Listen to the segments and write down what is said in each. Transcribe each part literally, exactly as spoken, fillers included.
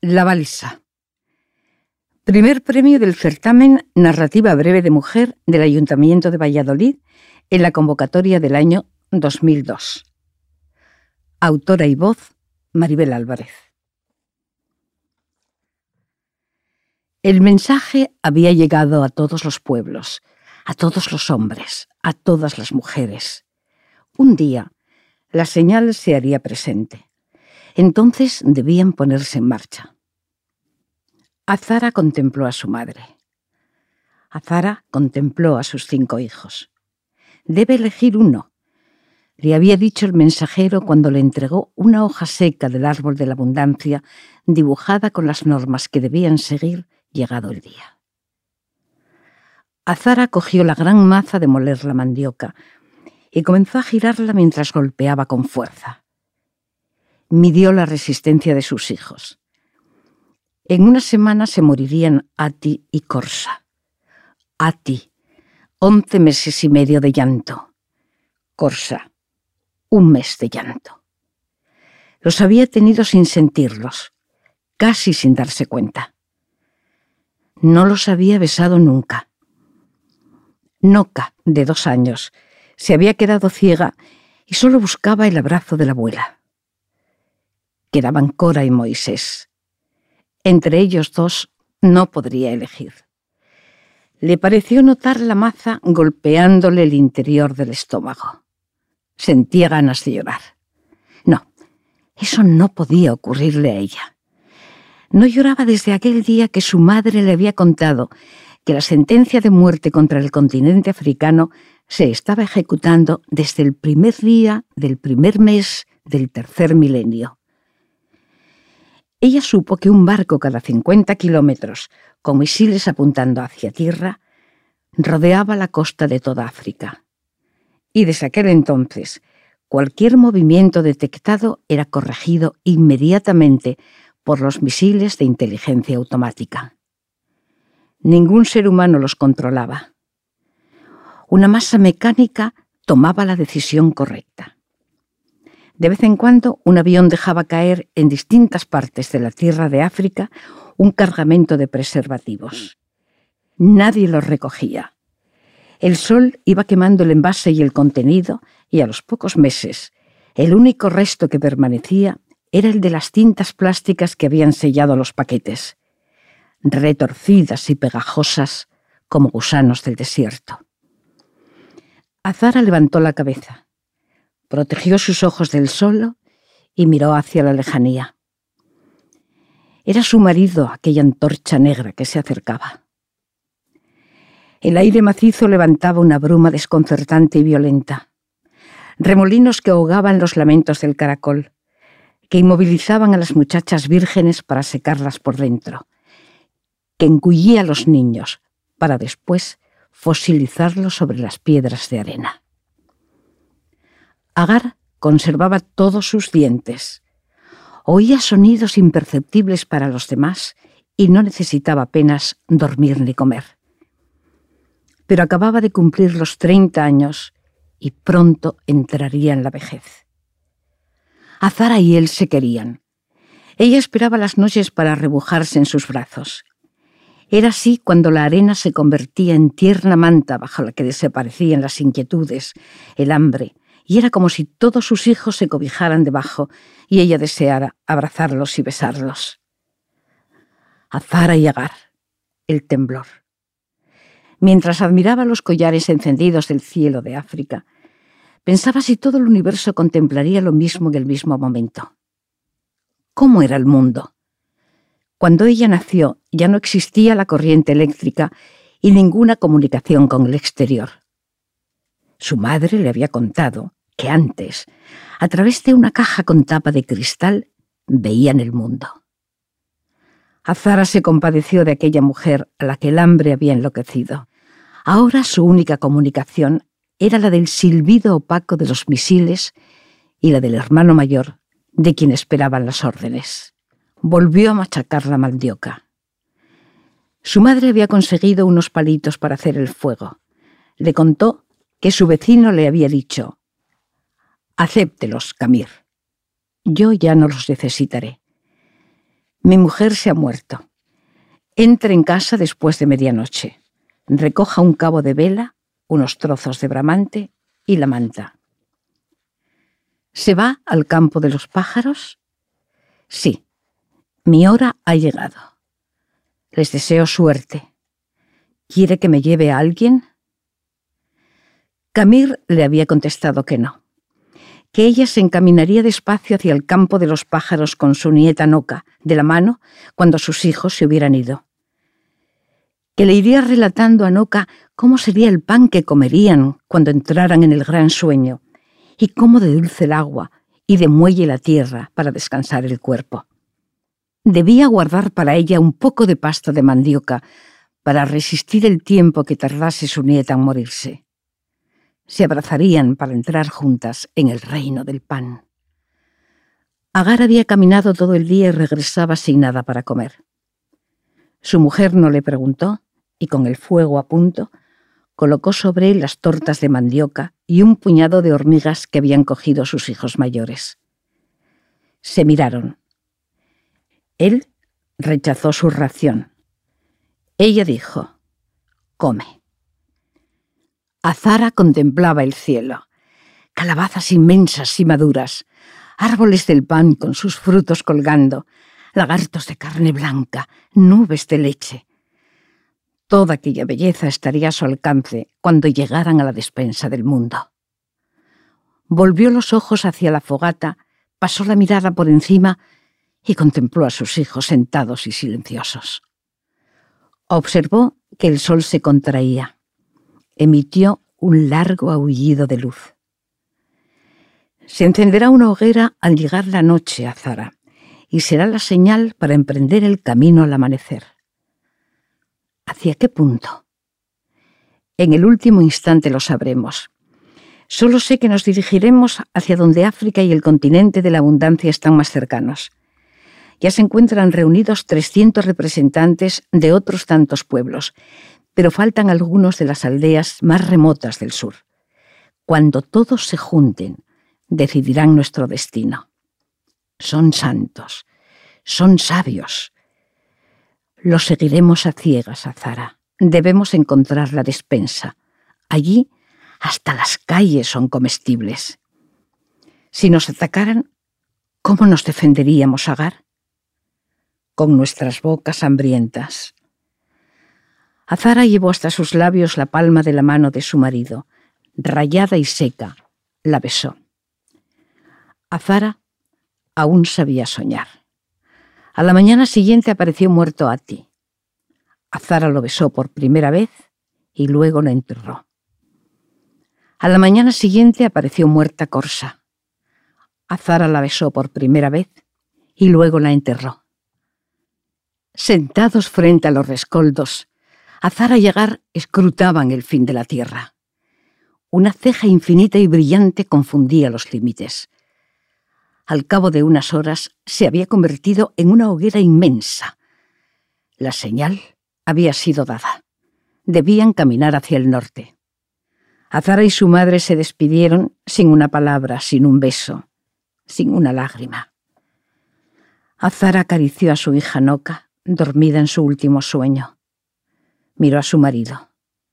La balsa. Primer premio del certamen Narrativa Breve de Mujer del Ayuntamiento de Valladolid en la convocatoria del año dos mil dos. Autora y voz, Maribel Álvarez. El mensaje había llegado a todos los pueblos, a todos los hombres, a todas las mujeres. Un día, la señal se haría presente. Entonces debían ponerse en marcha. Azara contempló a su madre. Azara contempló a sus cinco hijos. Debe elegir uno, le había dicho el mensajero cuando le entregó una hoja seca del árbol de la abundancia dibujada con las normas que debían seguir llegado el día. Azara cogió la gran maza de moler la mandioca y comenzó a girarla mientras golpeaba con fuerza. Midió la resistencia de sus hijos. En una semana se morirían Ati y Corsa. Ati, once meses y medio de llanto. Corsa, un mes de llanto. Los había tenido sin sentirlos, casi sin darse cuenta. No los había besado nunca. Noca, de dos años, se había quedado ciega y solo buscaba el abrazo de la abuela. Quedaban Cora y Moisés. Entre ellos dos no podría elegir. Le pareció notar la maza golpeándole el interior del estómago. Sentía ganas de llorar. No, eso no podía ocurrirle a ella. No lloraba desde aquel día que su madre le había contado que la sentencia de muerte contra el continente africano se estaba ejecutando desde el primer día del primer mes del tercer milenio. Ella supo que un barco cada cincuenta kilómetros, con misiles apuntando hacia tierra, rodeaba la costa de toda África. Y desde aquel entonces, cualquier movimiento detectado era corregido inmediatamente por los misiles de inteligencia automática. Ningún ser humano los controlaba. Una masa mecánica tomaba la decisión correcta. De vez en cuando, un avión dejaba caer en distintas partes de la tierra de África un cargamento de preservativos. Nadie los recogía. El sol iba quemando el envase y el contenido, y a los pocos meses, el único resto que permanecía era el de las cintas plásticas que habían sellado los paquetes, retorcidas y pegajosas como gusanos del desierto. Azara levantó la cabeza. Protegió sus ojos del sol y miró hacia la lejanía. Era su marido aquella antorcha negra que se acercaba. El aire macizo levantaba una bruma desconcertante y violenta. Remolinos que ahogaban los lamentos del caracol, que inmovilizaban a las muchachas vírgenes para secarlas por dentro, que engullía a los niños para después fosilizarlos sobre las piedras de arena. Agar conservaba todos sus dientes. Oía sonidos imperceptibles para los demás y no necesitaba apenas dormir ni comer. Pero acababa de cumplir los treinta años y pronto entraría en la vejez. Azara y él se querían. Ella esperaba las noches para arrebujarse en sus brazos. Era así cuando la arena se convertía en tierna manta bajo la que desaparecían las inquietudes, el hambre, y era como si todos sus hijos se cobijaran debajo y ella deseara abrazarlos y besarlos. Azara y Agar, el temblor. Mientras admiraba los collares encendidos del cielo de África, pensaba si todo el universo contemplaría lo mismo en el mismo momento. ¿Cómo era el mundo? Cuando ella nació ya no existía la corriente eléctrica y ninguna comunicación con el exterior. Su madre le había contado que antes, a través de una caja con tapa de cristal, veían el mundo. Azara se compadeció de aquella mujer a la que el hambre había enloquecido. Ahora su única comunicación era la del silbido opaco de los misiles y la del hermano mayor, de quien esperaban las órdenes. Volvió a machacar la mandioca. Su madre había conseguido unos palitos para hacer el fuego. Le contó que su vecino le había dicho: «Acéptelos, Camir. Yo ya no los necesitaré». Mi mujer se ha muerto. Entre en casa después de medianoche. Recoja un cabo de vela, unos trozos de bramante y la manta. ¿Se va al campo de los pájaros? Sí, mi hora ha llegado. Les deseo suerte. ¿Quiere que me lleve a alguien? Camille le había contestado que no, que ella se encaminaría despacio hacia el campo de los pájaros con su nieta Noca, de la mano, cuando sus hijos se hubieran ido. Que le iría relatando a Noca cómo sería el pan que comerían cuando entraran en el gran sueño, y cómo de dulce el agua y de muelle la tierra para descansar el cuerpo. Debía guardar para ella un poco de pasta de mandioca para resistir el tiempo que tardase su nieta en morirse. Se abrazarían para entrar juntas en el reino del pan. Agar había caminado todo el día y regresaba sin nada para comer. Su mujer no le preguntó y, con el fuego a punto, colocó sobre él las tortas de mandioca y un puñado de hormigas que habían cogido sus hijos mayores. Se miraron. Él rechazó su ración. Ella dijo: «Come». Azara contemplaba el cielo. Calabazas inmensas y maduras, árboles del pan con sus frutos colgando, lagartos de carne blanca, nubes de leche. Toda aquella belleza estaría a su alcance cuando llegaran a la despensa del mundo. Volvió los ojos hacia la fogata, pasó la mirada por encima y contempló a sus hijos sentados y silenciosos. Observó que el sol se contraía. Emitió un largo aullido de luz. Se encenderá una hoguera al llegar la noche, Azara, y será la señal para emprender el camino al amanecer. ¿Hacia qué punto? En el último instante lo sabremos. Solo sé que nos dirigiremos hacia donde África y el continente de la abundancia están más cercanos. Ya se encuentran reunidos trescientos representantes de otros tantos pueblos, pero faltan algunos de las aldeas más remotas del sur. Cuando todos se junten, decidirán nuestro destino. Son santos, son sabios. Los seguiremos a ciegas, Azara. Debemos encontrar la despensa. Allí hasta las calles son comestibles. Si nos atacaran, ¿cómo nos defenderíamos, Agar? Con nuestras bocas hambrientas. Azara llevó hasta sus labios la palma de la mano de su marido, rayada y seca, la besó. Azara aún sabía soñar. A la mañana siguiente apareció muerto Ati. Azara lo besó por primera vez y luego lo enterró. A la mañana siguiente apareció muerta Corsa. Azara la besó por primera vez y luego la enterró. Sentados frente a los rescoldos, Azara y Agar escrutaban el fin de la tierra. Una ceja infinita y brillante confundía los límites. Al cabo de unas horas se había convertido en una hoguera inmensa. La señal había sido dada. Debían caminar hacia el norte. Azara y su madre se despidieron sin una palabra, sin un beso, sin una lágrima. Azara acarició a su hija Noca, dormida en su último sueño. Miró a su marido.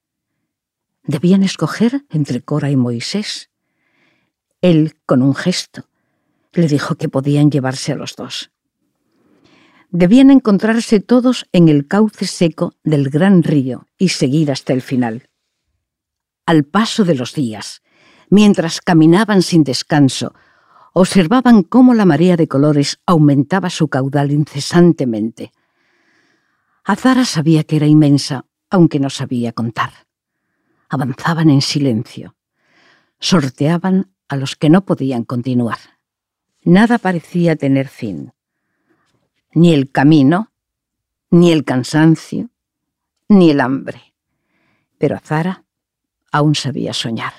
Debían escoger entre Cora y Moisés. Él, con un gesto, le dijo que podían llevarse a los dos. Debían encontrarse todos en el cauce seco del gran río y seguir hasta el final. Al paso de los días, mientras caminaban sin descanso, observaban cómo la marea de colores aumentaba su caudal incesantemente. Azara sabía que era inmensa, aunque no sabía contar. Avanzaban en silencio. Sorteaban a los que no podían continuar. Nada parecía tener fin. Ni el camino, ni el cansancio, ni el hambre. Pero Azara aún sabía soñar.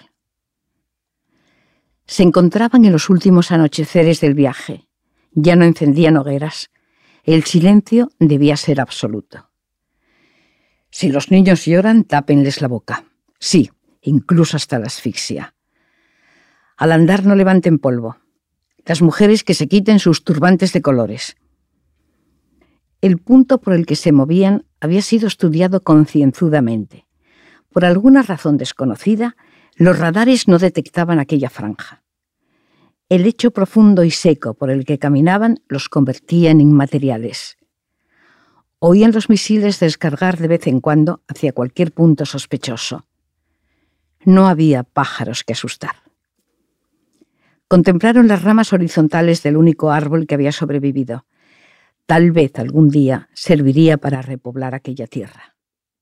Se encontraban en los últimos anocheceres del viaje. Ya no encendían hogueras. El silencio debía ser absoluto. Si los niños lloran, tápenles la boca. Sí, incluso hasta la asfixia. Al andar no levanten polvo. Las mujeres que se quiten sus turbantes de colores. El punto por el que se movían había sido estudiado concienzudamente. Por alguna razón desconocida, los radares no detectaban aquella franja. El lecho profundo y seco por el que caminaban los convertía en inmateriales. Oían los misiles descargar de vez en cuando hacia cualquier punto sospechoso. No había pájaros que asustar. Contemplaron las ramas horizontales del único árbol que había sobrevivido. Tal vez algún día serviría para repoblar aquella tierra.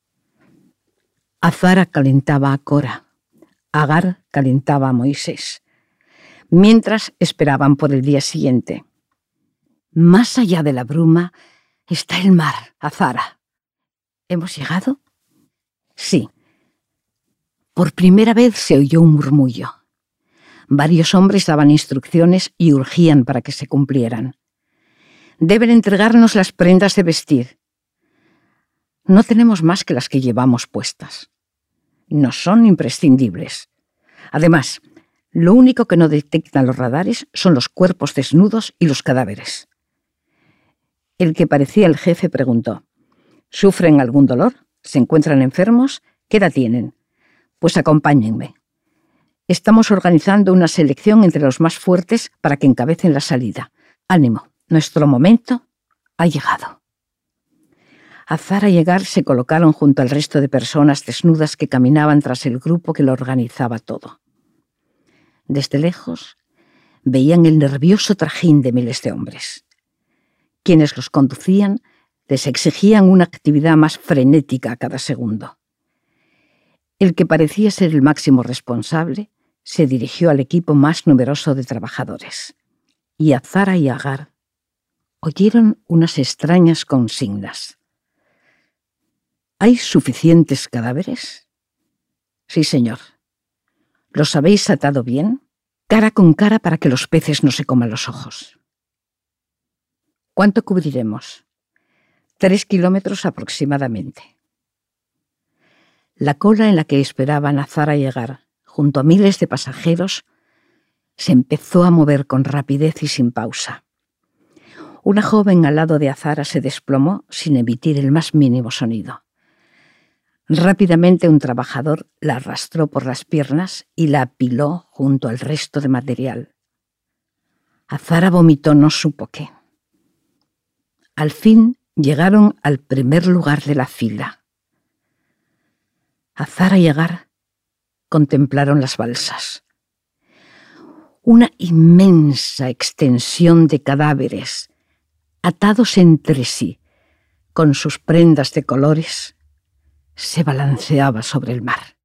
Azara calentaba a Cora. Agar calentaba a Moisés, mientras esperaban por el día siguiente. Más allá de la bruma está el mar, Azara. ¿Hemos llegado? Sí. Por primera vez se oyó un murmullo. Varios hombres daban instrucciones y urgían para que se cumplieran. Deben entregarnos las prendas de vestir. No tenemos más que las que llevamos puestas. No son imprescindibles. Además, lo único que no detectan los radares son los cuerpos desnudos y los cadáveres. El que parecía el jefe preguntó: ¿Sufren algún dolor? ¿Se encuentran enfermos? ¿Qué edad tienen? Pues acompáñenme. Estamos organizando una selección entre los más fuertes para que encabecen la salida. Ánimo, nuestro momento ha llegado. Azara y Agar se colocaron junto al resto de personas desnudas que caminaban tras el grupo que lo organizaba todo. Desde lejos veían el nervioso trajín de miles de hombres. Quienes los conducían les exigían una actividad más frenética a cada segundo. El que parecía ser el máximo responsable se dirigió al equipo más numeroso de trabajadores, y Azara y Agar oyeron unas extrañas consignas. ¿Hay suficientes cadáveres? Sí, señor. ¿Los habéis atado bien? Cara con cara para que los peces no se coman los ojos. ¿Cuánto cubriremos? Tres kilómetros aproximadamente. La cola en la que esperaban Azara y Agar, junto a miles de pasajeros, se empezó a mover con rapidez y sin pausa. Una joven al lado de Azara se desplomó sin emitir el más mínimo sonido. Rápidamente un trabajador la arrastró por las piernas y la apiló junto al resto de material. Azara vomitó no supo qué. Al fin llegaron al primer lugar de la fila. Azara y Agar contemplaron las balsas. Una inmensa extensión de cadáveres, atados entre sí, con sus prendas de colores, se balanceaba sobre el mar.